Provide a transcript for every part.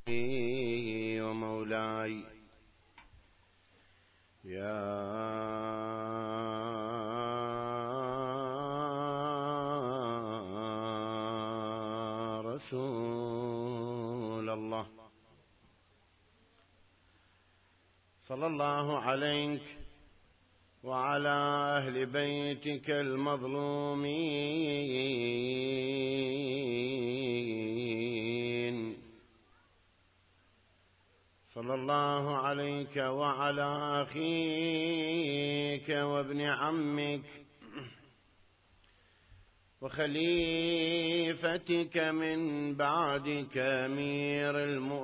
ومولاي يا رسول الله، صلى الله عليك وعلى أهل بيتك المظلومين، صلى الله عليك وعلى أخيك وابن عمك وخليفتك من بعدك أمير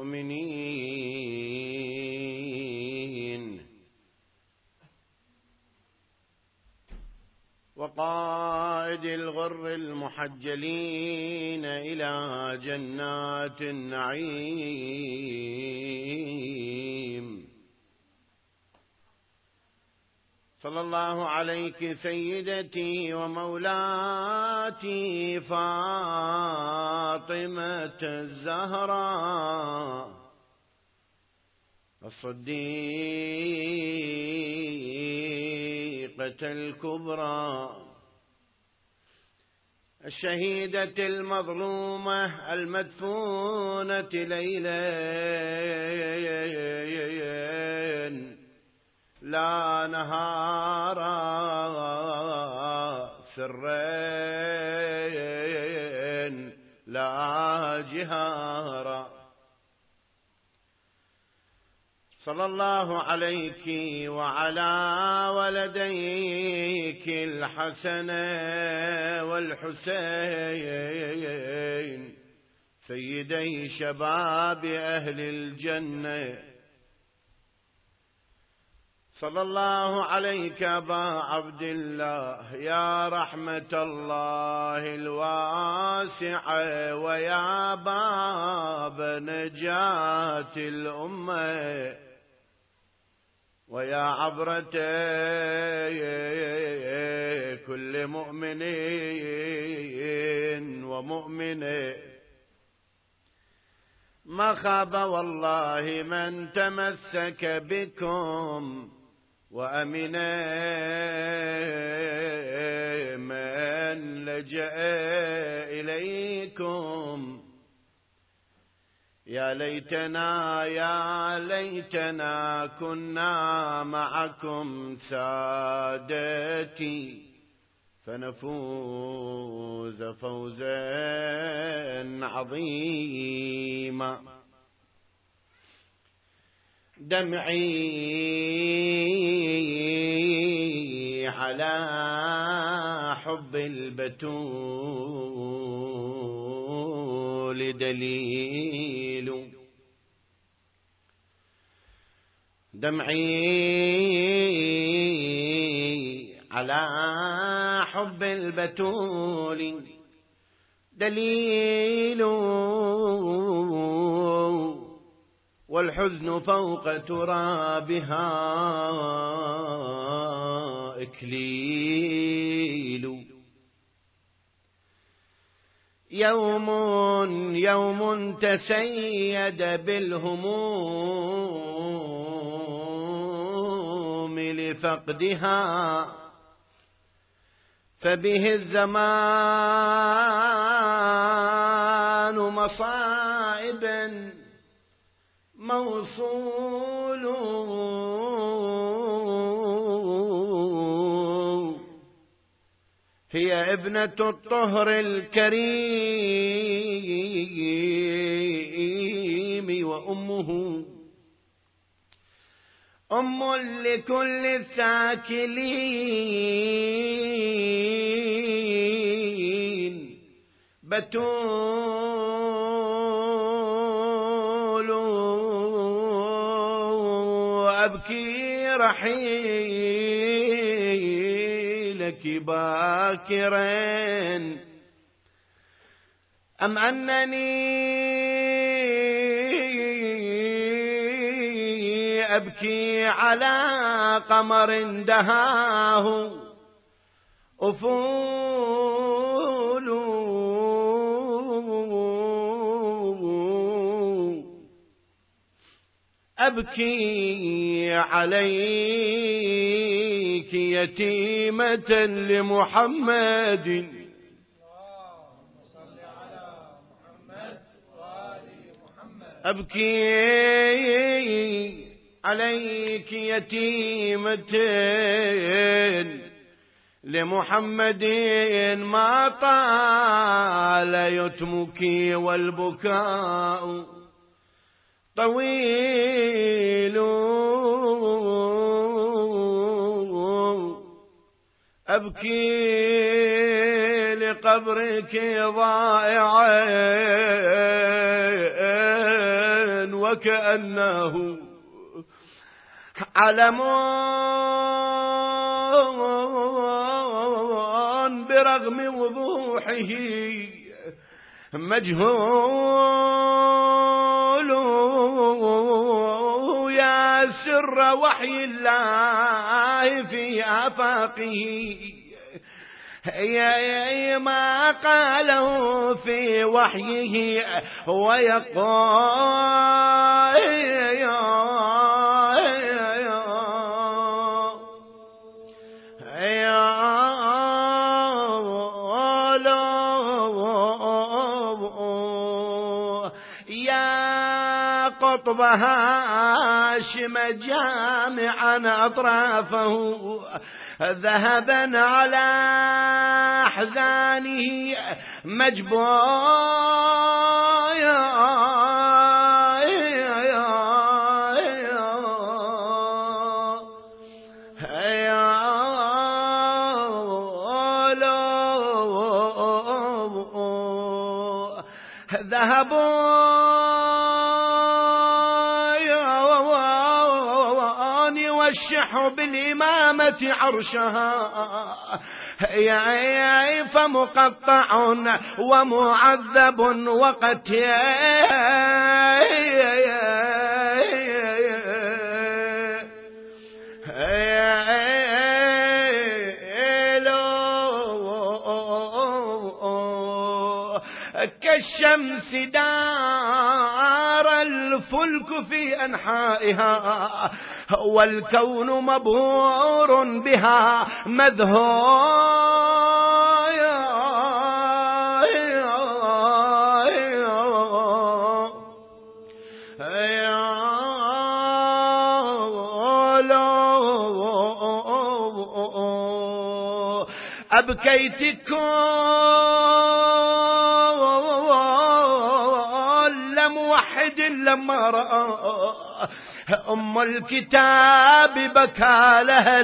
المؤمنين وقائد الغر المحجلين إلى جنات النعيم، صلى الله عليك سيدتي ومولاتي فاطمة الزهراء الصديقة الكبرى الشهيدة المظلومة المدفونة ليلا لا نهارا سرين لا جهارا، صلى الله عليك وعلى ولديك الحسن والحسين سيدي شباب أهل الجنة، صلى الله عليك أبا عبد الله يا رحمة الله الواسعة ويا باب نجاة الأمة ويا عبرة كل مؤمن ومؤمنة، ما خاب والله من تمسك بكم وأمن من لجأ إليكم، يا ليتنا كنا معكم سادتي فنفوز فوزا عظيما. دمعي على حب البتول دليل، دمعي على حب البتول دليل والحزن فوق ترابها إكليل، يوم تسيد بالهموم لفقدها فبه الزمان مصائب موصول، هي ابنة الطهر الكريم وأمه أم لكل الساكلين، بتول أبكي رحيلك باكرا أم أنني أبكي على قمر دهاه أفول أبكي عليك يتيمة لمحمد. أبكي عليك يتيمة لمحمد ما طال يتمك والبكاء طويل. أبكي لقبرك ضائعا وكأنه علم برغم وضوحه مجهول. يا سر وحي الله في آفاقه يا ما قاله في وحيه ويقول يا قطب هاشم جامعا أطرافه ذهبا على أحزانه يوشح بالإمامة عرشها فمقطع ومعذب وقتيل كالشمس دار الفلك في أنحائها والكون مبهور بها مذهول. أبكيت كل موحد لما رأى أم الكتاب بكى لها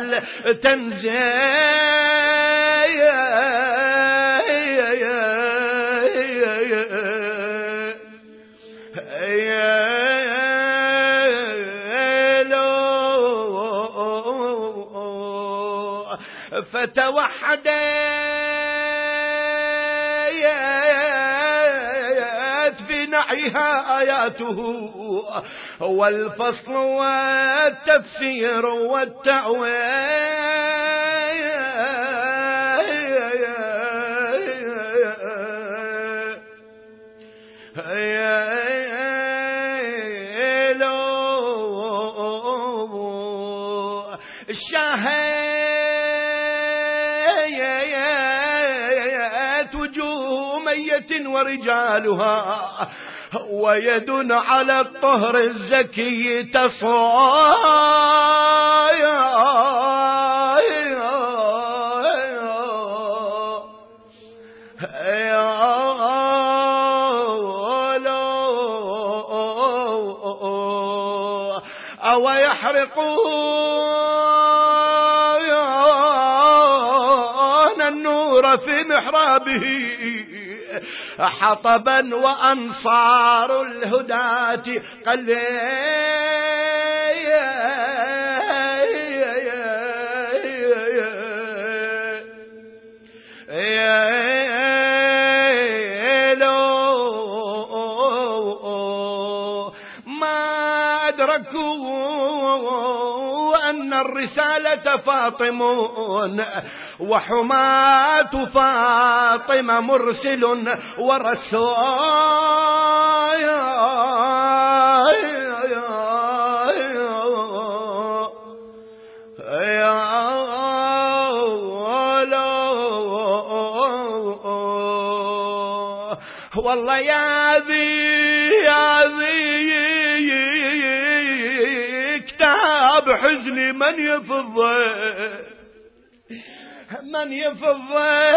فتوحدت في نعيها آياته والفصل والتفسير شاهيت وجوه ميت ورجالها ويد على الطهر الزكي تصايا أو يحرقون النور في محرابه حطبا وأنصار الهداة ما أدركوا أن الرسالة فاطمون وحماة فاطمة مرسل ورسول. والله يا ذي كتاب حزني من يفض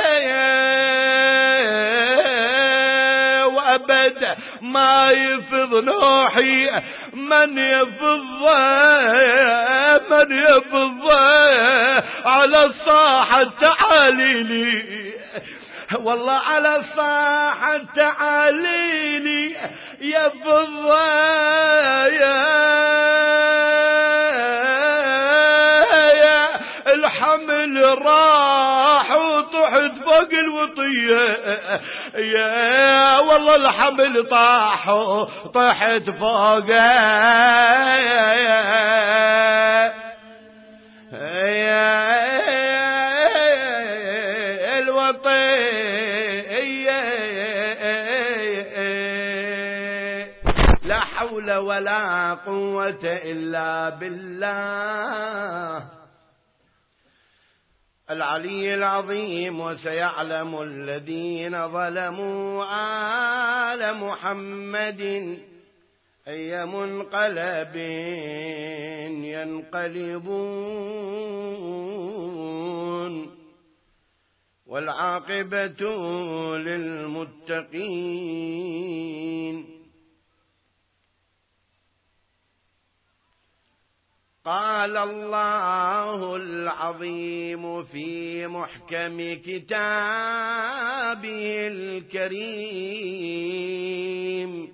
وأبد ما يفض نوحي من يفض على الصاحة تعاليلي والله على الصاحة تعاليلي يفض الحمل راح وطحت فوق الوطية يا والله الحمل طاح وطحت فوق الوطية لا حول ولا قوة إلا بالله العلي العظيم. وسيعلم الذين ظلموا آل محمد أي منقلب ينقلبون والعاقبة للمتقين. قال الله العظيم في محكم كتابه الكريم: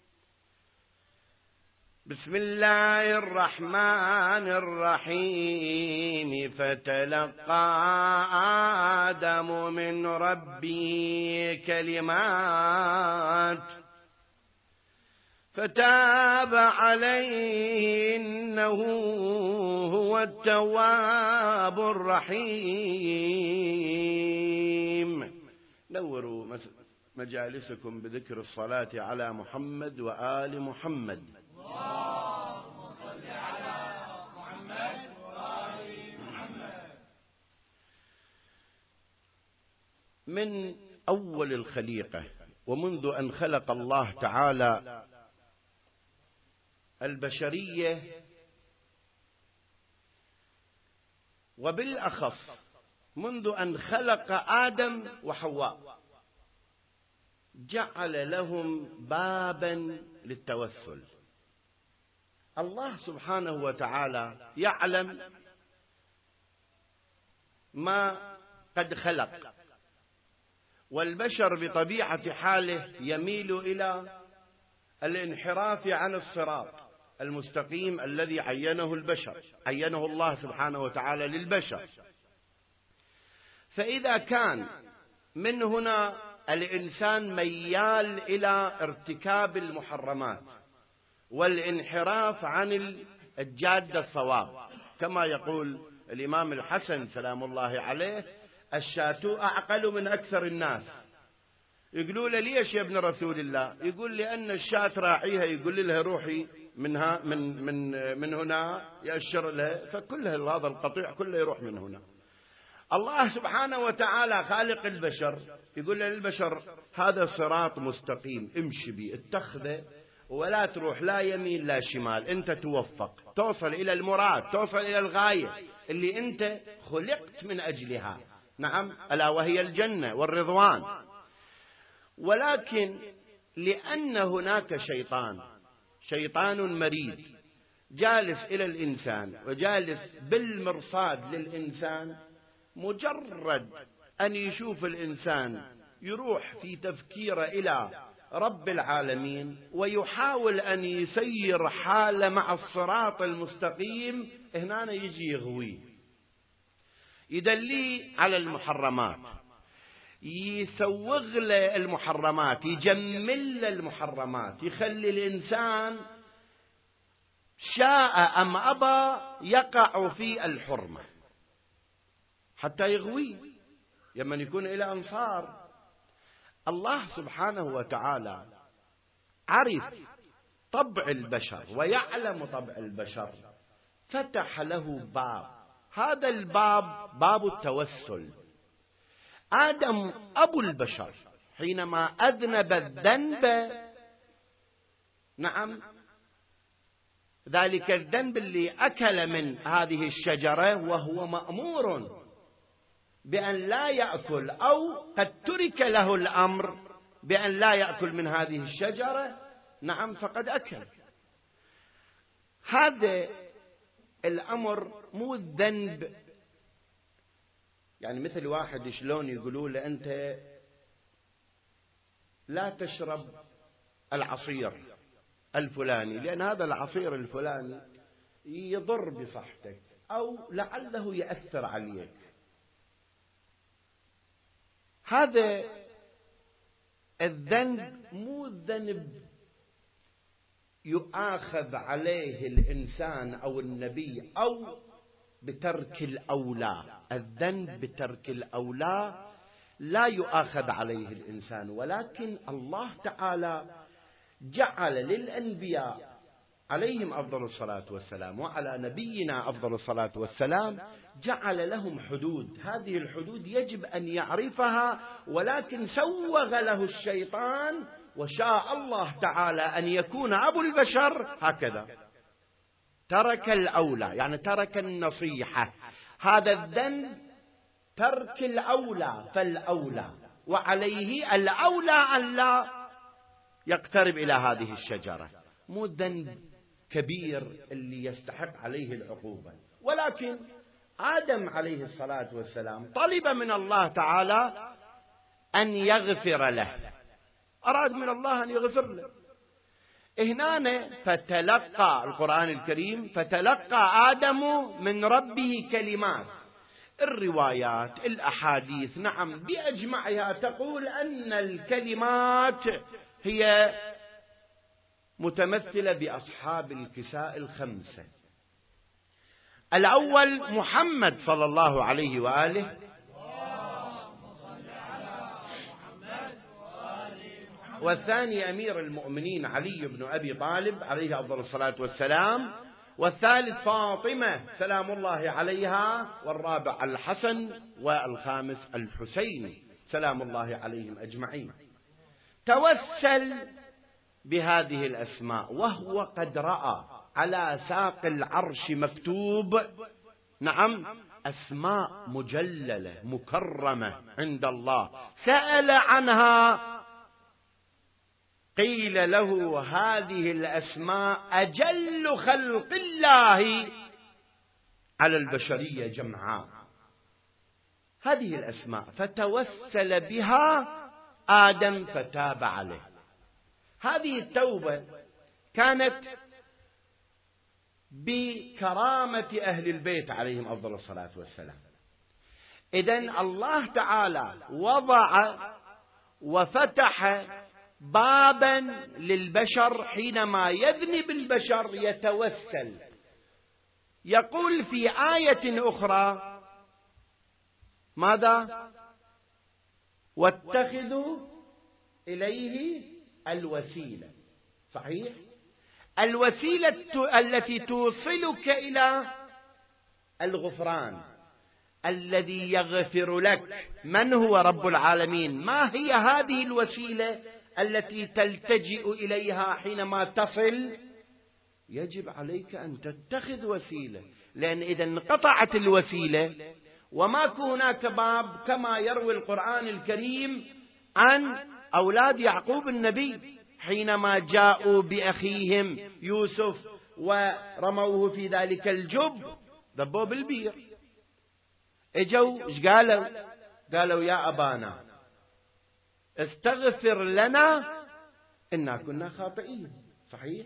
بسم الله الرحمن الرحيم. فتلقى آدم من ربه كلمات فتاب عليه إنه هو التواب الرحيم. نوروا مجالسكم بذكر الصلاة على محمد وآل محمد. اللهم صل على محمد وآل محمد. من أول الخليقة ومنذ أن خلق الله تعالى البشرية، وبالأخص منذ أن خلق آدم وحواء، جعل لهم بابا للتوسل. الله سبحانه وتعالى يعلم ما قد خلق، والبشر بطبيعة حاله يميل إلى الانحراف عن الصراط المستقيم الذي عينه الله سبحانه وتعالى للبشر. فإذا كان من هنا الإنسان ميال إلى ارتكاب المحرمات والانحراف عن الجادة الصواب، كما يقول الإمام الحسن سلام الله عليه: الشاة أعقل من أكثر الناس. يقولوا له: ليش يا ابن رسول الله؟ يقول: لأن الشاة راعيها يقول لها روحي منها من هنا، يأشر لها، فكلها هذا القطيع كله يروح من هنا. الله سبحانه وتعالى خالق البشر يقول للبشر: هذا صراط مستقيم امشي بي، اتخذه ولا تروح لا يمين لا شمال، انت توفق توصل إلى المراد، توصل إلى الغاية اللي انت خلقت من أجلها، نعم، ألا وهي الجنة والرضوان. ولكن لأن هناك شيطان مريد جالس إلى الإنسان وجالس بالمرصاد للإنسان، مجرد أن يشوف الإنسان يروح في تفكيره إلى رب العالمين ويحاول أن يسير حاله مع الصراط المستقيم، هنا يجي يغويه، يدليه على المحرمات، يسوغ له المحرمات، يجمل له المحرمات، يخلي الإنسان شاء أم أبى يقع في الحرمة حتى يغويه يمن يكون إلى أنصار. الله سبحانه وتعالى عرف طبع البشر ويعلم طبع البشر، فتح له باب، هذا الباب باب التوسل. آدم أبو البشر حينما أذنب الذنب، نعم، ذلك الذنب اللي أكل من هذه الشجرة وهو مأمور بأن لا يأكل، أو قد ترك له الأمر بأن لا يأكل من هذه الشجرة، نعم، فقد أكل. هذا الأمر مو الذنب، يعني مثل واحد شلون يقولوا له أنت لا تشرب العصير الفلاني لأن هذا العصير الفلاني يضر بصحتك أو لعله يأثر عليك. هذا الذنب مو الذنب يؤاخذ عليه الإنسان أو النبي أو بترك الأولى. الذنب بترك الأولى لا يؤاخذ عليه الإنسان، ولكن الله تعالى جعل للأنبياء عليهم أفضل الصلاة والسلام وعلى نبينا أفضل الصلاة والسلام جعل لهم حدود. هذه الحدود يجب أن يعرفها، ولكن سوغ له الشيطان وشاء الله تعالى أن يكون أبو البشر هكذا، ترك الأولى، يعني ترك النصيحة. هذا الذنب ترك الأولى، فالأولى وعليه الأولى أن لا يقترب إلى هذه الشجرة. مو ذنب كبير اللي يستحق عليه العقوبة، ولكن آدم عليه الصلاة والسلام طلب من الله تعالى أن يغفر له، أراد من الله أن يغفر له. هنا فتلقى القرآن الكريم فتلقى آدم من ربه كلمات. الروايات الأحاديث نعم بأجمعها تقول أن الكلمات هي متمثلة بأصحاب الكساء الخمسة. الأول محمد صلى الله عليه وآله، والثاني أمير المؤمنين علي بن أبي طالب عليه أفضل الصلاة والسلام، والثالث فاطمة سلام الله عليها، والرابع الحسن، والخامس الحسين سلام الله عليهم أجمعين. توسل بهذه الأسماء وهو قد رأى على ساق العرش مكتوب نعم أسماء مجللة مكرمة عند الله، سأل عنها، قيل له هذه الأسماء أجل خلق الله على البشرية جمعاء. هذه الأسماء فتوسل بها آدم فتاب عليه. هذه التوبة كانت بكرامة أهل البيت عليهم أفضل الصلاة والسلام. إذن الله تعالى وضع وفتح بابا للبشر حينما يذنب البشر يتوسل. يقول في آية أخرى ماذا؟ واتخذوا إليه الوسيلة. صحيح؟ الوسيلة التي توصلك إلى الغفران الذي يغفر لك. من هو رب العالمين؟ ما هي هذه الوسيلة التي تلتجئ إليها حينما تصل؟ يجب عليك أن تتخذ وسيلة، لأن إذا انقطعت الوسيلة وماكو هناك باب، كما يروي القرآن الكريم عن أولاد يعقوب النبي حينما جاءوا بأخيهم يوسف ورموه في ذلك الجب، ذبوه بالبير، اجوا ايش قالوا؟ قالوا يا أبانا استغفر لنا إنا كنا خاطئين. صحيح؟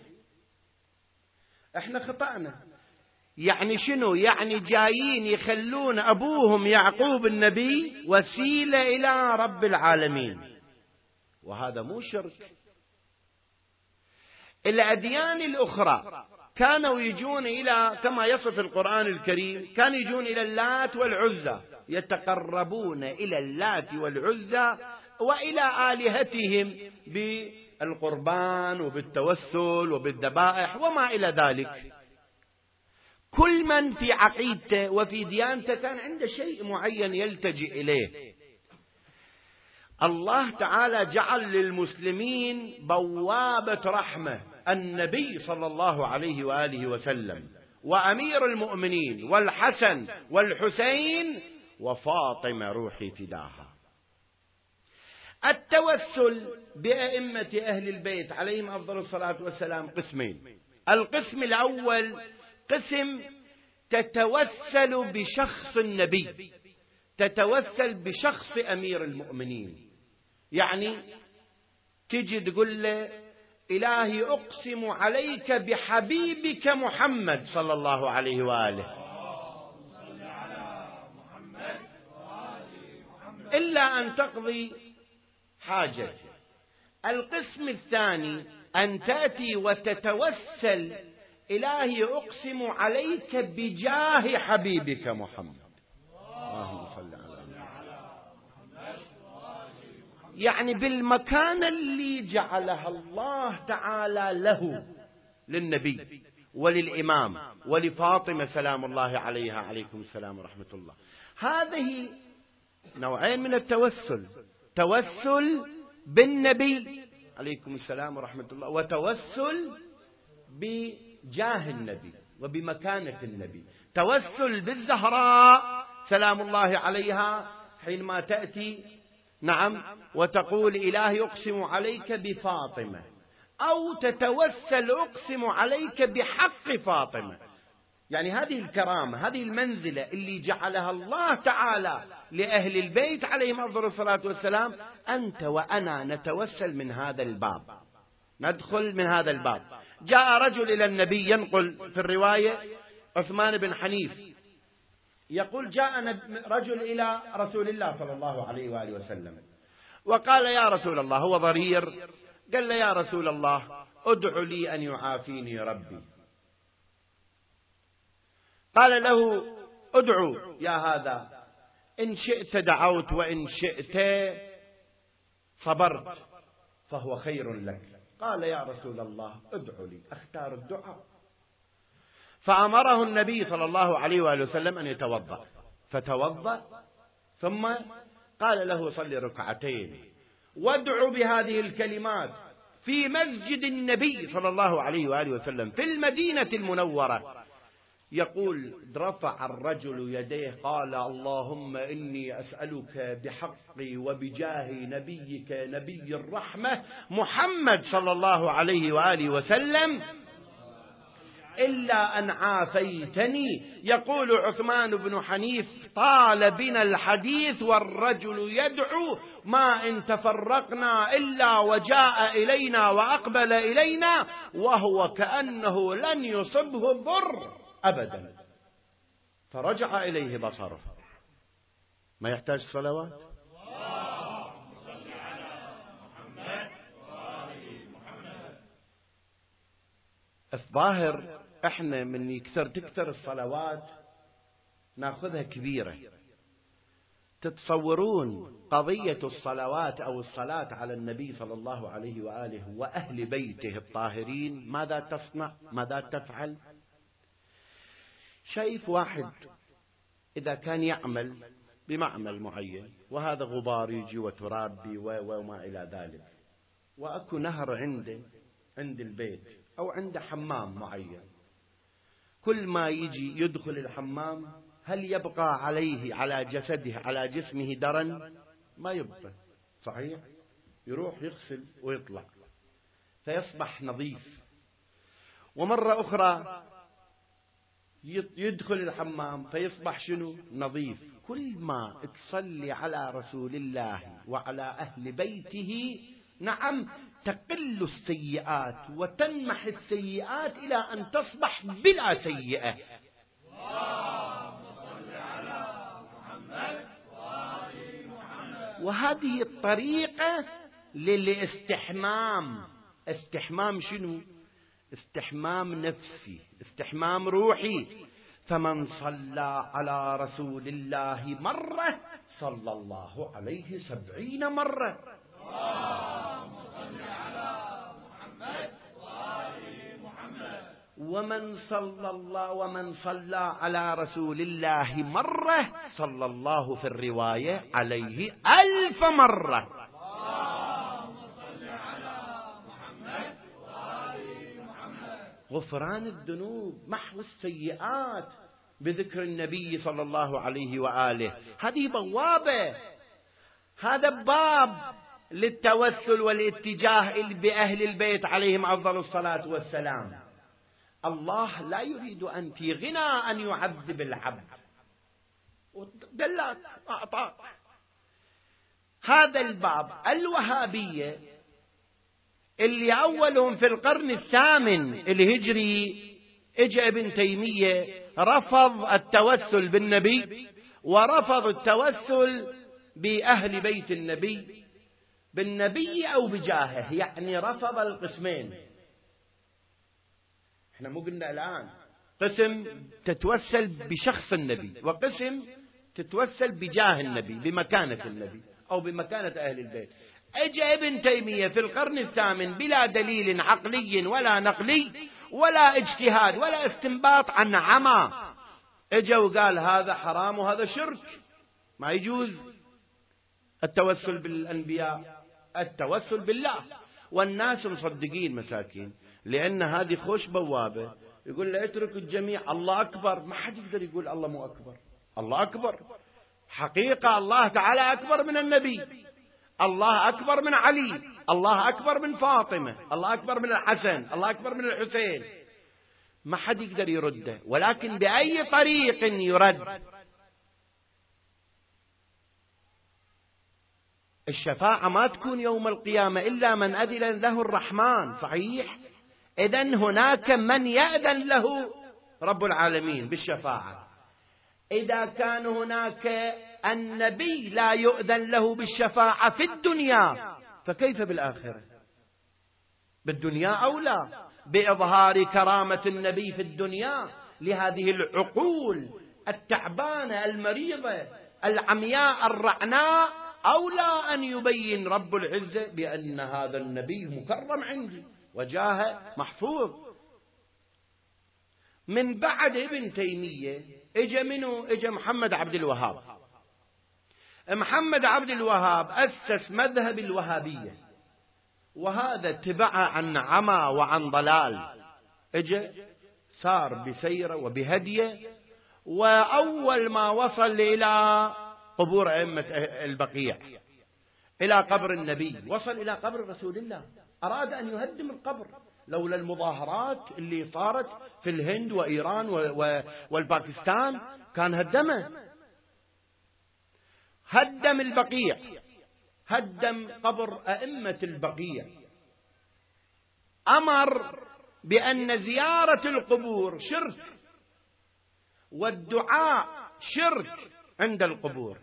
احنا خطأنا. يعني شنو؟ يعني جايين يخلون أبوهم يعقوب النبي وسيلة إلى رب العالمين، وهذا مو شرك. الأديان الأخرى كانوا يجون إلى، كما يصف القرآن الكريم، كانوا يجون إلى اللات والعزى، يتقربون إلى اللات والعزى وإلى آلهتهم بالقربان وبالتوسل وبالذبائح وما إلى ذلك. كل من في عقيدته وفي ديانته كان عنده شيء معين يلتجئ إليه. الله تعالى جعل للمسلمين بوابة رحمة، النبي صلى الله عليه وآله وسلم وأمير المؤمنين والحسن والحسين وفاطمة روحي فداها. التوسل بأئمة أهل البيت عليهم أفضل الصلاة والسلام قسمين. القسم الأول قسم تتوسل بشخص النبي، تتوسل بشخص أمير المؤمنين، يعني تجي تقول له إلهي أقسم عليك بحبيبك محمد صلى الله عليه وآله، إلا أن تقضي حاجة. القسم الثاني أن تأتي وتتوسل إلهي أقسم عليك بجاه حبيبك محمد، اللهم صل على محمد، يعني بالمكان اللي جعلها الله تعالى له، للنبي وللإمام ولفاطمة سلام الله عليها عليكم السلام ورحمة الله. هذه نوعين من التوسل، توسل بالنبي عليكم السلام ورحمة الله، وتوسل بجاه النبي وبمكانة النبي. توسل بالزهراء سلام الله عليها حينما تأتي نعم وتقول إلهي أقسم عليك بفاطمة، أو تتوسل أقسم عليك بحق فاطمة. يعني هذه الكرامة، هذه المنزلة اللي جعلها الله تعالى لأهل البيت عليهم أفضل الصلاة والسلام، أنت وأنا نتوسل من هذا الباب، ندخل من هذا الباب. جاء رجل إلى النبي، ينقل في الرواية عثمان بن حنيف يقول جاء رجل إلى رسول الله صلى الله عليه وآله وسلم وقال يا رسول الله، هو ضرير، قال له يا رسول الله ادع لي أن يعافيني ربي. قال له ادعو يا هذا، إن شئت دعوت وإن شئت صبرت فهو خير لك. قال يا رسول الله ادعو لي، اختار الدعاء. فأمره النبي صلى الله عليه وآله وسلم أن يتوضأ، فتوضأ ثم قال له صل ركعتين وادعو بهذه الكلمات في مسجد النبي صلى الله عليه وآله وسلم في المدينة المنورة. يقول رفع الرجل يديه قال اللهم إني أسألك بحقي وبجاه نبيك نبي الرحمة محمد صلى الله عليه وآله وسلم إلا أن عافيتني. يقول عثمان بن حنيف طال بنا الحديث والرجل يدعو ما إن تفرقنا إلا وجاء إلينا وأقبل إلينا وهو كأنه لن يصبه ضر أبدا. فرجع إليه بصره. ما يحتاج صلوات؟ الظاهر احنا من تكثر الصلوات ناخذها كبيرة. تتصورون قضية الصلوات أو الصلاة على النبي صلى الله عليه وآله وأهل بيته الطاهرين ماذا تصنع، ماذا تفعل؟ شايف واحد إذا كان يعمل بمعمل معين وهذا غبار يجي وتراب وما إلى ذلك، وأكو نهر عند البيت أو عند حمام معين، كل ما يجي يدخل الحمام هل يبقى عليه على جسده على جسمه درن؟ ما يبقى، صحيح؟ يروح يغسل ويطلع فيصبح نظيف. ومرة أخرى يدخل الحمام فيصبح شنو؟ نظيف. كل ما تصلي على رسول الله وعلى أهل بيته نعم تقل السيئات وتنمح السيئات إلى أن تصبح بلا سيئة. وهذه الطريقة للاستحمام. استحمام شنو؟ استحمام نفسي، استحمام روحي. فمن صلى على رسول الله مرة صلى الله عليه 70 مرة. ومن صلى على رسول الله مرة صلى الله في الرواية عليه 1000 مرة. غفران الذنوب، محو السيئات بذكر النبي صلى الله عليه وآله. هذه بوابة، هذا باب للتوسل والاتجاه بأهل البيت عليهم أفضل الصلاة والسلام. الله لا يريد أن في غنى أن يعذب العبد، دلك أعطاك. هذا الباب الوهابية اللي أولهم في القرن الثامن الهجري، اجى ابن تيمية رفض التوسل بالنبي ورفض التوسل بأهل بيت النبي، بالنبي أو بجاهه، يعني رفض القسمين. احنا مو قلنا الآن قسم تتوسل بشخص النبي وقسم تتوسل بجاه النبي، بمكانة النبي أو بمكانة أهل البيت. اجى ابن تيمية في القرن الثامن بلا دليل عقلي ولا نقلي ولا اجتهاد ولا استنباط عن عمى، اجى وقال هذا حرام وهذا شرك، ما يجوز التوسل بالأنبياء، التوسل بالله. والناس مصدقين مساكين، لأن هذه خوش بوابة. يقول له اترك الجميع، الله أكبر، ما حد يقدر يقول الله مو أكبر. الله أكبر حقيقة، الله تعالى أكبر من النبي، الله أكبر من علي، الله أكبر من فاطمة، الله أكبر من الحسن، الله أكبر من الحسين، ما حد يقدر يرده. ولكن بأي طريق يرد؟ الشفاعة ما تكون يوم القيامة إلا من أذن له الرحمن، صحيح؟ إذن هناك من يأذن له رب العالمين بالشفاعة. إذا كان هناك النبي لا يؤذن له بالشفاعة في الدنيا، فكيف بالآخرة؟ بالدنيا أولى بإظهار كرامة النبي في الدنيا لهذه العقول التعبانة المريضة العمياء الرعناء، أولى أن يبين رب العزة بأن هذا النبي مكرم عندي وجاه محفوظ. من بعد ابن تيمية اجى منه؟ اجى محمد عبد الوهاب. محمد عبد الوهاب أسس مذهب الوهابية، وهذا اتبع عن عمى وعن ضلال، اجى سار بسيرة وبهدية، وأول ما وصل إلى قبور أئمة البقيع، إلى قبر النبي، وصل إلى قبر رسول الله، أراد أن يهدم القبر. لولا المظاهرات اللي صارت في الهند وإيران والباكستان كان هدمه. هدم البقيع، هدم قبر أئمة البقيع، أمر بأن زيارة القبور شرك والدعاء شرك عند القبور،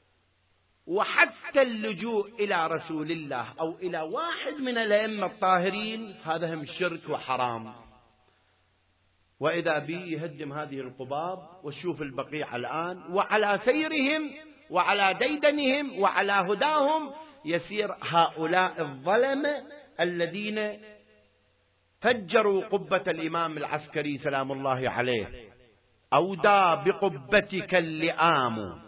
وحتى اللجوء إلى رسول الله أو إلى واحد من الأئمة الطاهرين هذا هم شرك وحرام. وإذا بي يهدم هذه القباب وشوف البقيع الآن، وعلى سيرهم وعلى ديدنهم وعلى هداهم يسير هؤلاء الظلمة الذين فجروا قبة الإمام العسكري سلام الله عليه. أودى بقبتك اللئام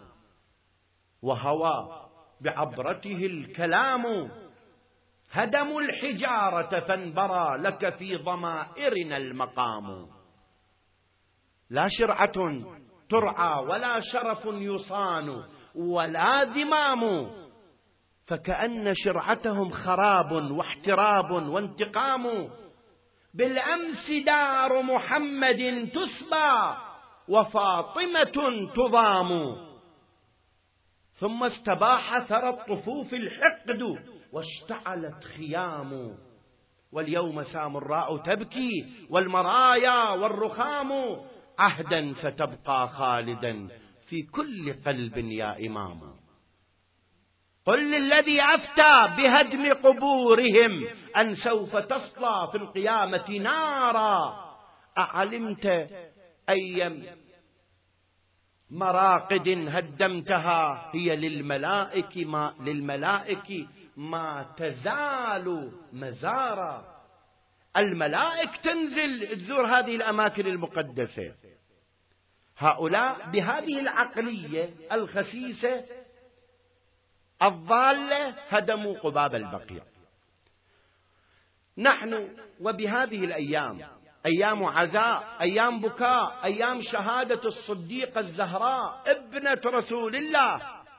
وهوى بعبرته الكلام، هدموا الحجارة فانبرى لك في ضمائرنا المقام. لا شرعة ترعى ولا شرف يصان ولا ذمام، فكأن شرعتهم خراب واحتراب وانتقام. بالأمس دار محمد تسبى وفاطمة تضام، ثم استباح ثرى الطفوف الحقد واشتعلت خيام. واليوم سامراء تبكي والمرايا والرخام، عهدا ستبقى خالدا في كل قلب يا إمام. قل للذي أفتى بهدم قبورهم أن سوف تصلى في القيامة نارا، أعلمت أي مراقد هدمتها هي للملائك ما تزال مزارا. الملائك تنزل تزور هذه الأماكن المقدسة. هؤلاء بهذه العقلية الخسيسة الضالة هدموا قباب البقيع. نحن وبهذه الأيام أيام عزاء، أيام بكاء، أيام شهادة الصديقة الزهراء ابنة رسول الله.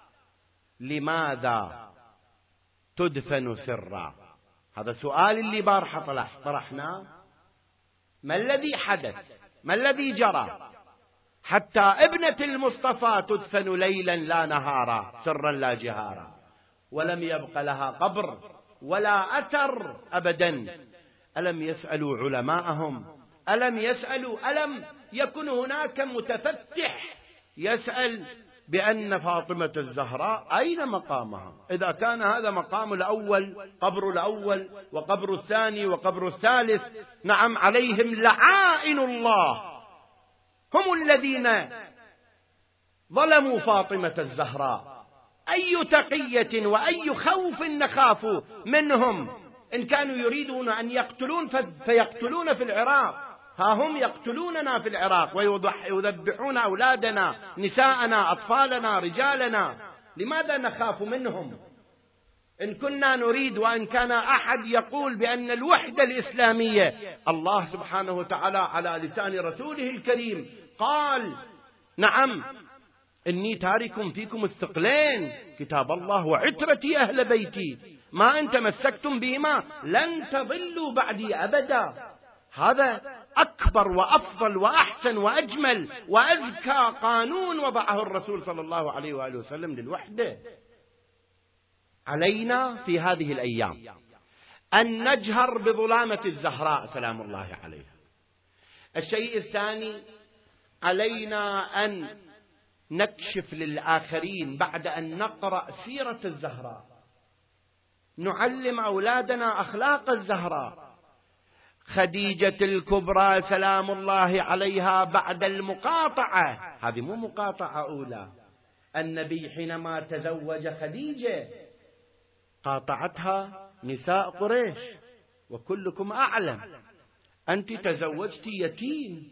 لماذا تدفن سرا؟ هذا سؤال اللي بارحة طرحناه. ما الذي حدث؟ ما الذي جرى حتى ابنة المصطفى تدفن ليلا لا نهارا، سرا لا جهارا، ولم يبق لها قبر ولا أثر أبدا؟ ألم يسألوا علماءهم؟ ألم يكن هناك متفتح يسأل بأن فاطمة الزهراء أين مقامها؟ إذا كان هذا مقام الأول، قبر الأول وقبر الثاني وقبر الثالث، نعم عليهم لعائن الله، هم الذين ظلموا فاطمة الزهراء. أي تقية وأي خوف نخاف منهم إن كانوا يريدون أن يقتلون فيقتلون في العراق. ها هم يقتلوننا في العراق ويذبحون أولادنا، نساءنا، أطفالنا، رجالنا. لماذا نخاف منهم؟ إن كنا نريد، وإن كان أحد يقول بأن الوحدة الإسلامية، الله سبحانه وتعالى على لسان رسوله الكريم قال نعم إني تارك فيكم الثقلين، كتاب الله وعترتي أهل بيتي، ما إن تمسكتم بهما لن تضلوا بعدي أبدا. هذا أكبر وأفضل وأحسن وأجمل وأزكى قانون وضعه الرسول صلى الله عليه وآله وسلم للوحدة. علينا في هذه الأيام أن نجهر بظلامة الزهراء سلام الله عليها. الشيء الثاني، علينا أن نكشف للآخرين بعد أن نقرأ سيرة الزهراء، نعلم أولادنا أخلاق الزهراء. خديجة الكبرى سلام الله عليها بعد المقاطعة، هذه مو مقاطعة أولى، النبي حينما تزوج خديجة قاطعتها نساء قريش، وكلكم أعلم أنت تزوجت يتيم.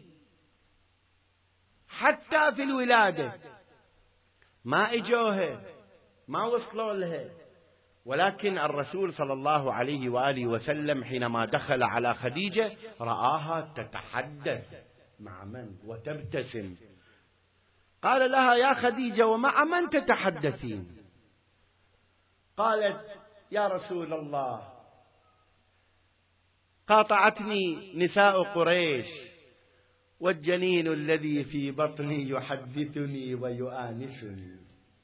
حتى في الولادة ما إجوها، ما وصلوا لها، ولكن الرسول صلى الله عليه وآله وسلم حينما دخل على خديجة رآها تتحدث مع من وتبتسم. قال لها يا خديجة ومع من تتحدثين؟ قالت يا رسول الله قاطعتني نساء قريش والجنين الذي في بطني يحدثني ويؤانسني.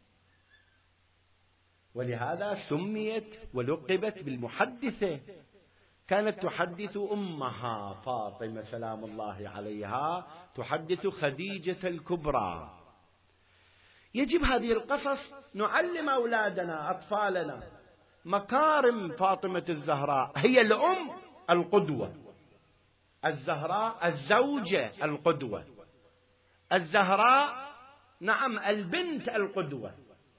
ولهذا سميت ولقبت بالمحدثة. كانت تحدث أمها فاطمة سلام الله عليها، تحدث خديجة الكبرى. يجب هذه القصص نعلم أولادنا أطفالنا مكارم فاطمة الزهراء. هي الأم القدوة، الزهراء الزوجة القدوة، الزهراء نعم البنت القدوة.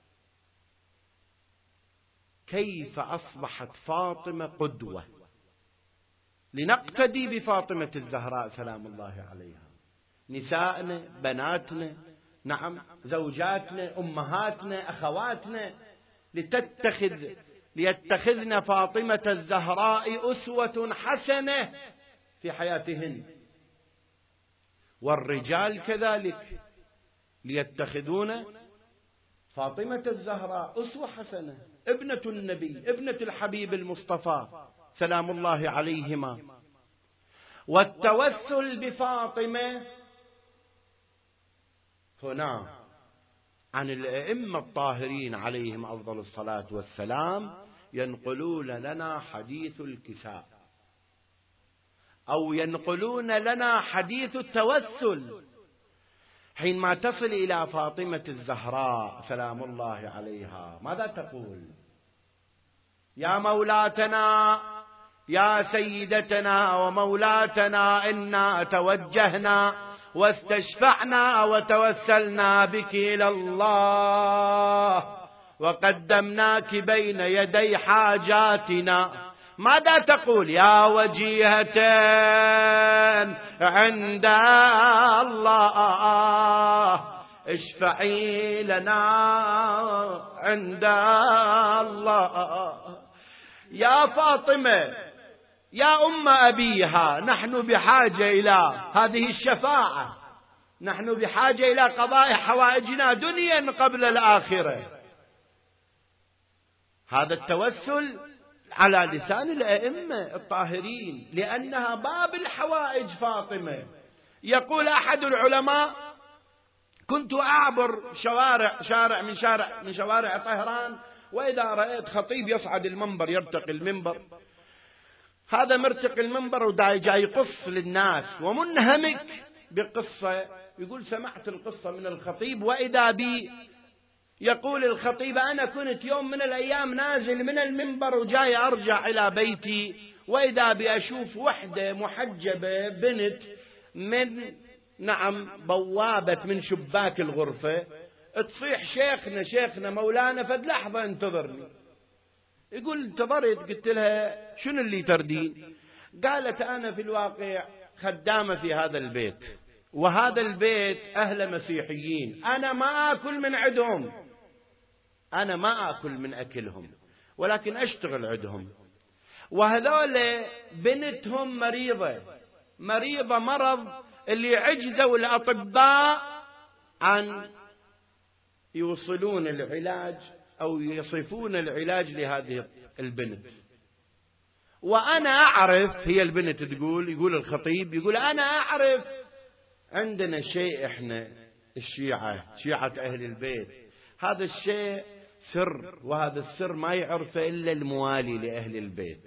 كيف أصبحت فاطمة قدوة؟ لنقتدي بفاطمة الزهراء سلام الله عليها. نسائنا، بناتنا، نعم زوجاتنا، أمهاتنا، أخواتنا، ليتخذن فاطمة الزهراء أسوة حسنة في حياتهن. والرجال كذلك ليتخذون فاطمة الزهراء أسوة حسنة، ابنة النبي، ابنة الحبيب المصطفى سلام الله عليهما. والتوسل بفاطمة هنا عن الأئمة الطاهرين عليهم أفضل الصلاة والسلام ينقلون لنا حديث الكساء، أو ينقلون لنا حديث التوسل. حينما تصل إلى فاطمة الزهراء سلام الله عليها ماذا تقول؟ يا مولاتنا، يا سيدتنا ومولاتنا، إنا توجهنا واستشفعنا وتوسلنا بك إلى الله وقدمناك بين يدي حاجاتنا. ماذا تقول؟ يا وجيهة عند الله اشفعي لنا عند الله. يا فاطمة يا أم أبيها نحن بحاجة إلى هذه الشفاعة، نحن بحاجة إلى قضاء حوائجنا دنيا قبل الآخرة. هذا التوسل على لسان الأئمة الطاهرين، لأنها باب الحوائج فاطمة. يقول أحد العلماء: كنت أعبر شارع من شوارع طهران، وإذا رأيت خطيب يصعد المنبر، يرتقي المنبر، هذا مرتقي المنبر ودا جاي يقص للناس ومنهمك بقصة، يقول سمعت القصة من الخطيب وإذا بي يقول الخطيب: أنا كنت يوم من الأيام نازل من المنبر وجاي أرجع إلى بيتي، وإذا بي أشوف وحدة محجبة بنت من بوابة من شباك الغرفة تصيح: شيخنا شيخنا مولانا فد لحظة انتظرني. يقول انتظرت، قلت لها: شنو اللي تردين؟ قالت: أنا في الواقع خدامة في هذا البيت، وهذا البيت أهل مسيحيين، أنا ما أكل من عندهم، أنا ما أكل من أكلهم، ولكن أشتغل عندهم، وهذول بنتهم مريضة مرض اللي عجزوا الأطباء عن يوصلون العلاج أو يصفون العلاج لهذه البنت، وأنا أعرف، هي البنت تقول، يقول الخطيب، يقول: أنا أعرف عندنا شيء إحنا شيعة أهل البيت، هذا الشيء سر، وهذا السر ما يعرفه إلا الموالي لأهل البيت.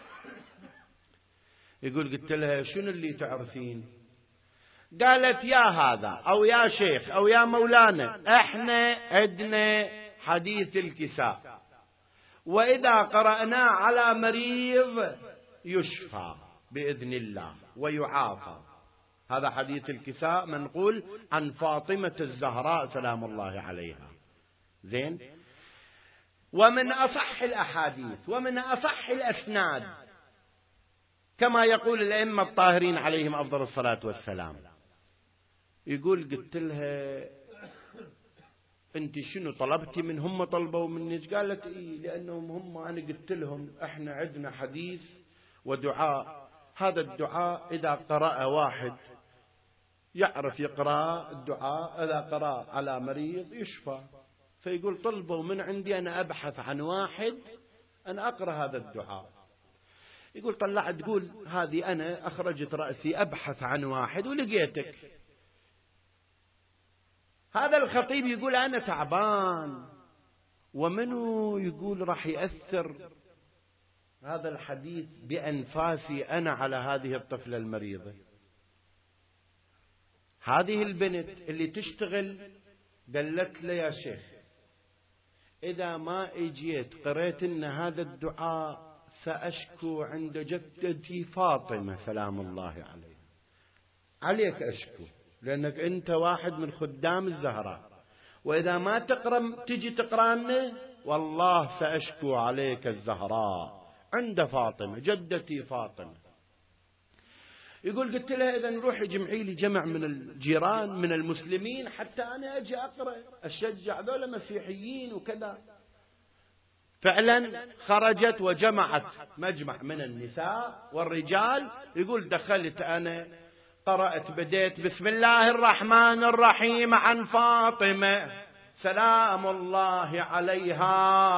يقول: قلت لها: شنو اللي تعرفين؟ قالت: يا هذا أو يا شيخ أو يا مولانا، احنا عندنا حديث الكساء، وإذا قرأناه على مريض يشفى بإذن الله ويعافى. هذا حديث الكساء منقول عن فاطمة الزهراء سلام الله عليها. زين، ومن أصح الأحاديث ومن أصح الأسناد كما يقول الأئمة الطاهرين عليهم أفضل الصلاة والسلام. يقول: قلت لها: أنت شنو طلبتي من هم طلبوا منك؟ قالت: إيه، لأنهم هم أنا قلت لهم إحنا عندنا حديث ودعاء، هذا الدعاء إذا قرأ واحد يعرف يقرأ الدعاء، إذا قرأ على مريض يشفى. فيقول: طلبوا من عندي أنا أبحث عن واحد أنا أقرأ هذا الدعاء. يقول: طلعت، تقول هذه أنا أخرجت رأسي أبحث عن واحد ولقيتك. هذا الخطيب يقول: أنا تعبان، ومنو يقول راح يأثر هذا الحديث بأنفاسي أنا على هذه الطفلة المريضة؟ هذه البنت اللي تشتغل قالت له: يا شيخ، إذا ما اجيت قريت إن هذا الدعاء سأشكو عند جدتي فاطمة سلام الله عليها، عليك أشكو، لأنك أنت واحد من خدام الزهراء، وإذا ما تقرأ تجي تقرأنا والله سأشكو عليك الزهراء عند فاطمة جدتي فاطمة. يقول: قلت لها: إذا روحي جمعي لي جمع من الجيران من المسلمين حتى أنا أجي أقرأ أشجع ذولا مسيحيين وكذا. فعلا خرجت وجمعت مجمع من النساء والرجال. يقول: دخلت أنا قرأت، بديت بسم الله الرحمن الرحيم عن فاطمة سلام الله عليها.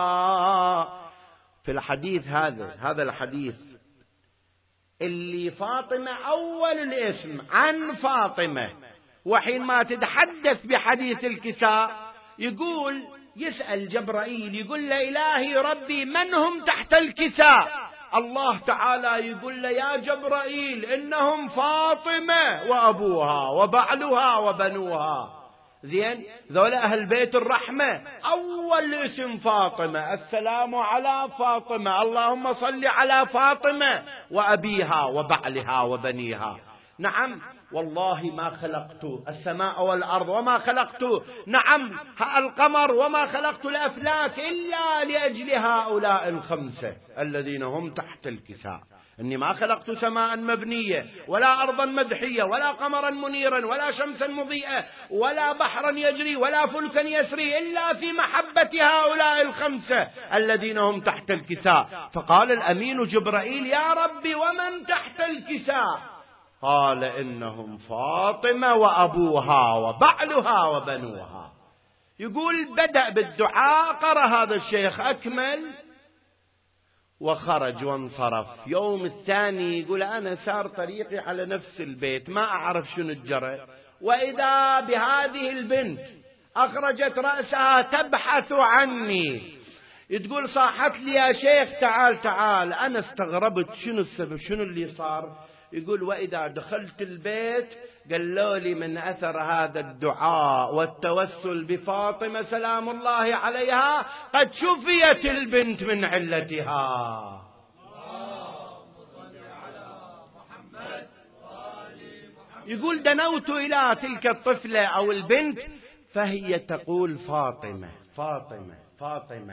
في الحديث هذا الحديث اللي فاطمة أول الاسم عن فاطمة، وحين ما تتحدث بحديث الكساء يقول يسأل جبرائيل يقول له: إلهي ربي من هم تحت الكساء؟ الله تعالى يقول له: يا جبرائيل إنهم فاطمة وأبوها وبعلها وبنوها. زين، ذولا أهل بيت الرحمة، أول اسم فاطمة، السلام على فاطمة، اللهم صل على فاطمة وأبيها وبعلها وبنيها. نعم، والله ما خلقت السماء والأرض وما خلقت القمر وما خلقت الأفلاك إلا لأجل هؤلاء الخمسة الذين هم تحت الكساء. إني ما خلقت سماء مبنية ولا أرضا مدحية ولا قمرا منيرا ولا شمسا مضيئة ولا بحرا يجري ولا فلكا يسري إلا في محبة هؤلاء الخمسة الذين هم تحت الكساء. فقال الأمين جبرائيل: يا ربي ومن تحت الكساء؟ قال: إنهم فاطمة وأبوها وبعلها وبنوها. يقول بدأ بالدعاء، قرأ هذا الشيخ أكمل وخرج وانصرف. يوم الثاني يقول: أنا سار طريقي على نفس البيت ما أعرف شنو الجرى، وإذا بهذه البنت أخرجت رأسها تبحث عني. تقول: صاحت لي يا شيخ تعال تعال. أنا استغربت شنو السبب، شنو اللي صار. يقول: وإذا دخلت البيت قالوا لي من أثر هذا الدعاء والتوسل بفاطمة سلام الله عليها قد شفيت البنت من علتها. يقول: دنوت إلى تلك الطفلة أو البنت فهي تقول فاطمة فاطمة فاطمة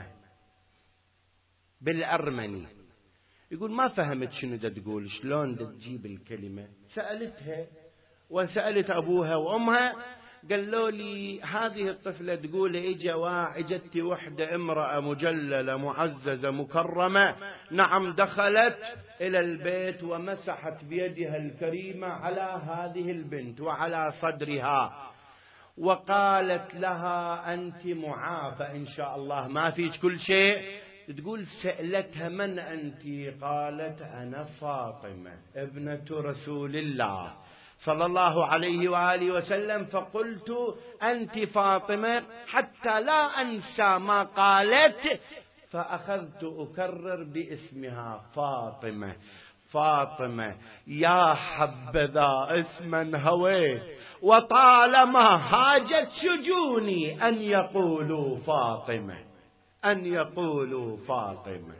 بالأرمني. يقول: ما فهمت شنو دا تقول، شلون دا تجيب الكلمة. سألتها وسألت أبوها وأمها، قالوا لي هذه الطفلة تقول إجت وحدة امرأة مجللة معززة مكرمة، نعم، دخلت إلى البيت ومسحت بيدها الكريمة على هذه البنت وعلى صدرها وقالت لها: أنت معافى إن شاء الله، ما فيك كل شيء. تقول: سألتها: من أنت؟ قالت: أنا فاطمة ابنة رسول الله صلى الله عليه وآله وسلم. فقلت: أنت فاطمة، حتى لا أنسى ما قالت، فأخذت أكرر باسمها: فاطمة فاطمة. يا حبذا اسما هويت وطالما هاجت شجوني أن يقولوا فاطمة، أن يقولوا فاطمة.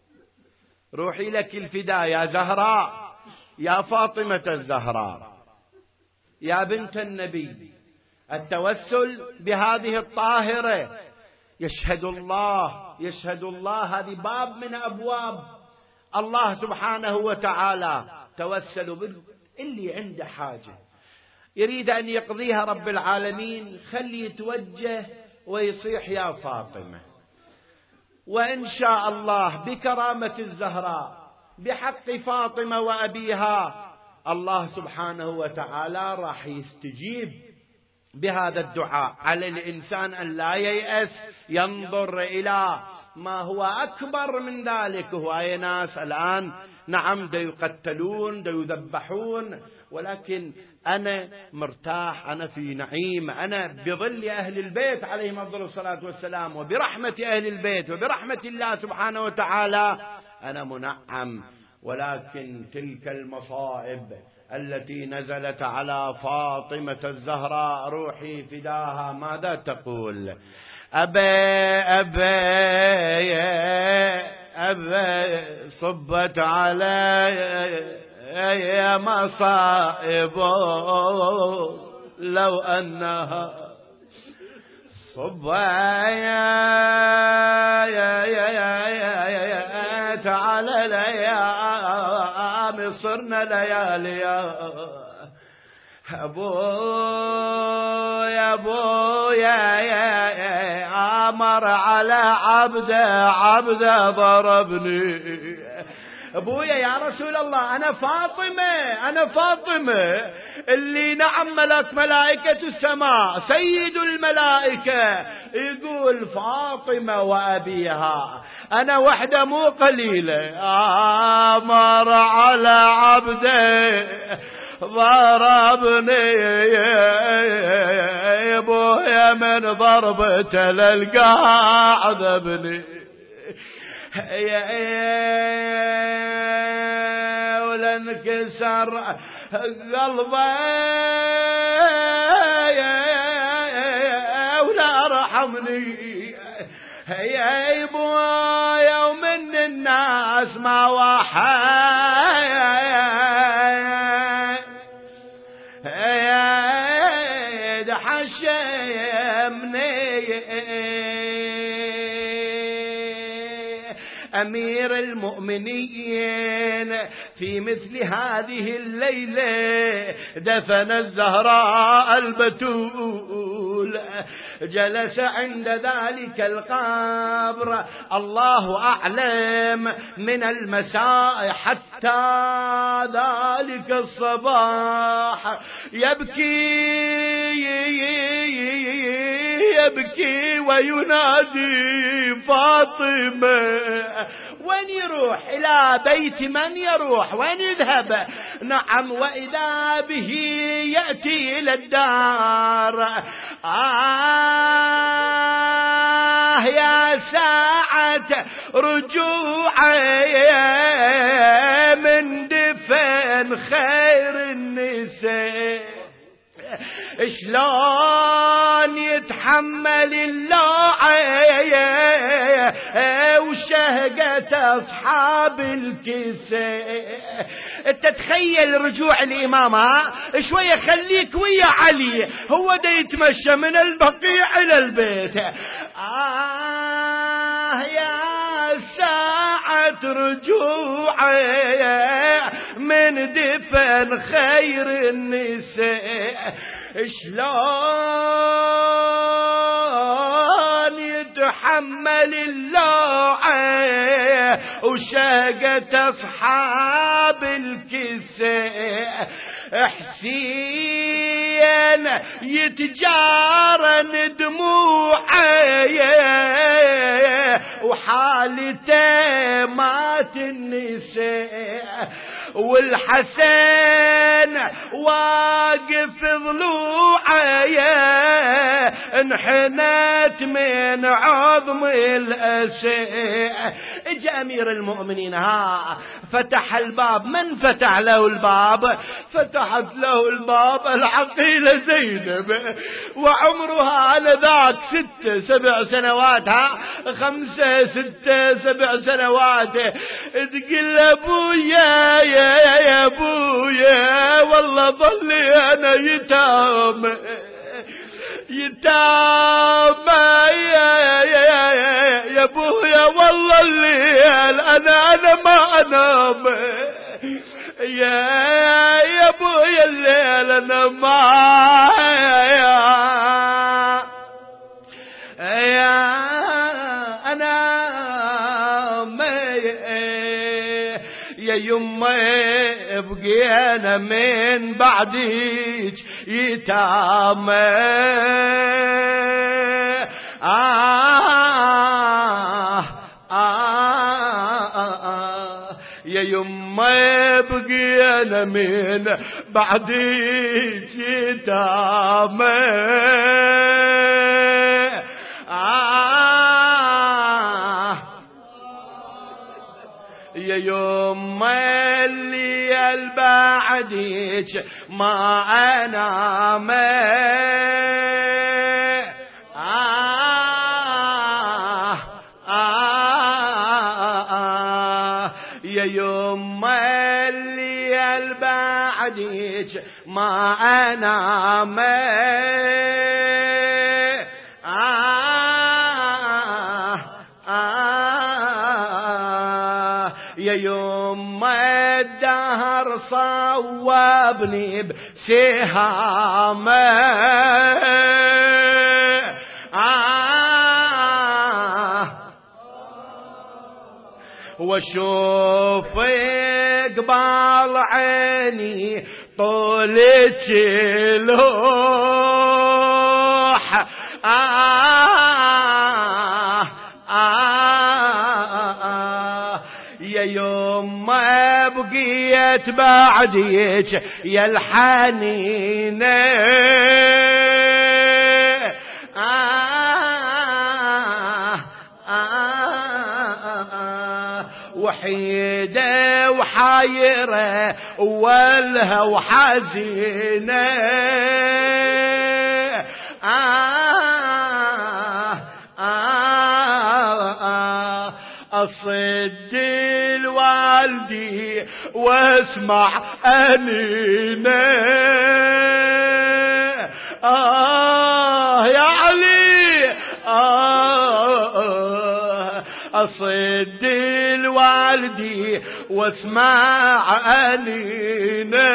روحي لك الفداء يا زهراء، يا فاطمة الزهراء، يا بنت النبي. التوسل بهذه الطاهرة يشهد الله، يشهد الله، هذه باب من أبواب الله سبحانه وتعالى. توسلوا اللي عنده حاجة يريد أن يقضيها رب العالمين، خلي يتوجه ويصيح: يا فاطمة. وإن شاء الله بكرامة الزهراء بحق فاطمة وأبيها الله سبحانه وتعالى راح يستجيب بهذا الدعاء. على الإنسان أن لا ييأس، ينظر إلى ما هو أكبر من ذلك. هواي ناس الآن نعم دا يقتلون دا يذبحون، ولكن أنا مرتاح، أنا في نعيم، أنا بظل أهل البيت عليهم أفضل الصلاة والسلام وبرحمة أهل البيت وبرحمة الله سبحانه وتعالى أنا منعم. ولكن تلك المصائب التي نزلت على فاطمة الزهراء روحي فداها ماذا تقول؟ أبي صبت علي مصائب لو أنها صبيت على الأيام صرنا ليالي. أبويا أمر على عبده ضربني. أبويا يا رسول الله أنا فاطمة اللي نعم ملائكة السماء سيد الملائكة يقول فاطمة وأبيها، أنا وحدة مو قليلة. أمر على عبده ضربني أبويا من ضربته للقاعد ابني. ولنكسر قلبي ولا رحمني يا ابويا ومن الناس ما واحد حشمني. أمير المؤمنين في مثل هذه الليلة دفن الزهراء البتول، جلس عند ذلك القبر الله أعلم من المساء حتى ذلك الصباح، يبكي وينادي فاطمة. وين يروح؟ إلى بيت من يروح؟ وين يذهب؟ نعم، وإذا به يأتي إلى الدار. يا ساعة رجوعي من دفن خير النساء، شلون يتحمل اللوعة وشهقة أصحاب الكساء. انت تخيل رجوع الإمام، شوية خليك ويا علي، هو دا يتمشى من البقيع إلى البيت. يا ساعة رجوعي من دفن خير النساء، شلون يتحمل اللوعة وشاقة أصحاب الكساء. حسين يتجارن دموعي وحالته مات النساء، والحسن واقف ضلوعي انحنت من عظم الأساء. اجى أمير المؤمنين فتح الباب. من فتح له الباب؟ فتحت له الباب العقيلة زينب، وعمرها آنذاك 6-7 سنوات، 5 6 7 سنوات. تقول أبويا يا أبويا والله ظلي أنا يتام يا أبويا والله الليل أنا ما أنام يا أبويا الليل أنا يا يمه بقينا من بعدك يتامى. يا يمه بقينا من بعدك يتامى. يا يمه اللي البعدك ما انام. يا يمه اللي البعدك ما انام. يا يمه الدهر صوبني بسهامه. واشوف قبال عيني طولك لوح. يا يمه بقيت بعدك يا الحنينه. وحيدة وحايرة والها وحزينة. أصد الوالدي واسمع أنينة. يا علي أصد الوالدي واسمع علينا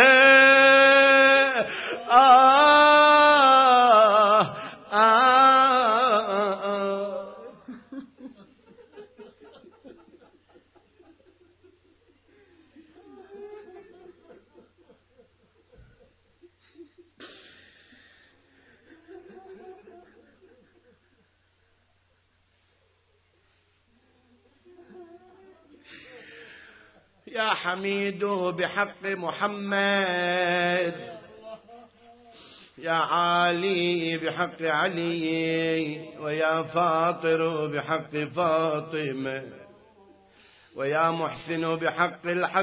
يا حميد بحق محمد، يا عالي بحق علي، ويا فاطر بحق فاطمة، ويا محسن بحق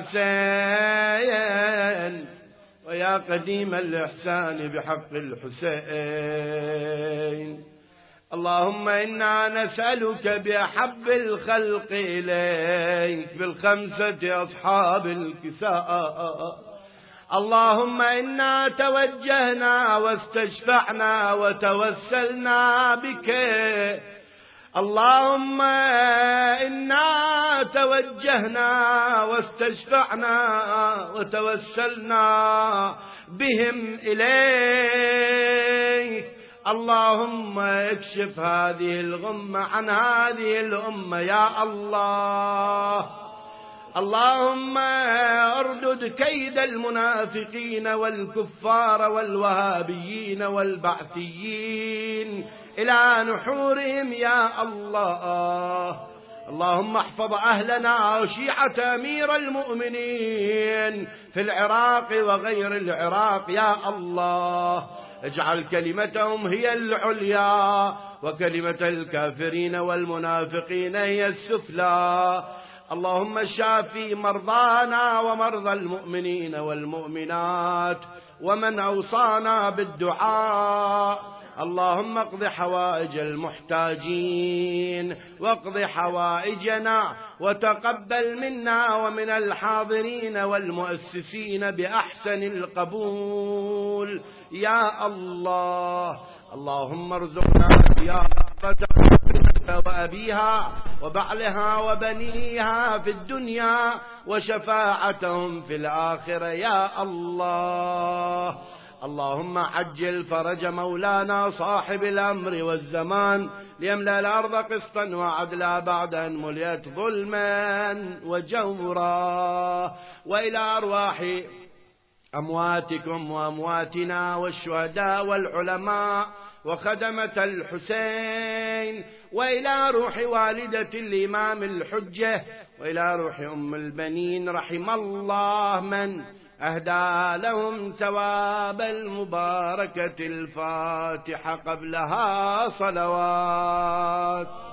الحسين، ويا قديم الإحسان بحق الحسين. اللهم إنا نسألك بأحب الخلق إليك بالخمسة أصحاب الكساء. اللهم إنا توجهنا واستشفعنا وتوسلنا بك. اللهم إنا توجهنا واستشفعنا وتوسلنا بهم إليك. اللهم اكشف هذه الغمة عن هذه الأمة يا الله. اللهم اردد كيد المنافقين والكفار والوهابيين والبعثيين إلى نحورهم يا الله. اللهم احفظ أهلنا وشيعة أمير المؤمنين في العراق وغير العراق يا الله. اجعل كلمتهم هي العليا وكلمة الكافرين والمنافقين هي السفلى. اللهم شافي مرضانا ومرضى المؤمنين والمؤمنات ومن أوصانا بالدعاء. اللهم اقض حوائج المحتاجين واقض حوائجنا، وتقبل منا ومن الحاضرين والمؤسسين بأحسن القبول يا الله. اللهم ارزقنا زيارة وأبيها وبعلها وبنيها في الدنيا وشفاعتهم في الآخرة يا الله. اللهم عجل فرج مولانا صاحب الأمر والزمان ليملأ الأرض قسطا وعدلا بعد أن ملئت ظلما وجورا. وإلى أرواح أمواتكم وأمواتنا والشهداء والعلماء وخدمة الحسين، وإلى روح والدة الإمام الحجة، وإلى روح أم البنين، رحم الله من أهدى لهم ثواب المباركة الفاتحة قبلها صلوات.